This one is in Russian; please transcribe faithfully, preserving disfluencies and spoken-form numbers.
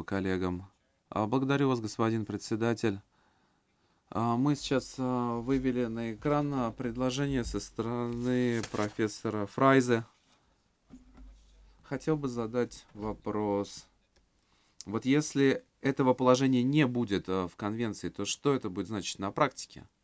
слово коллегам. А, Благодарю вас, господин председатель. А, Мы сейчас а, вывели на экран а, предложение со стороны профессора Фрайзе. Хотел бы задать вопрос. Вот если этого положения не будет а, в конвенции, то что это будет значить на практике?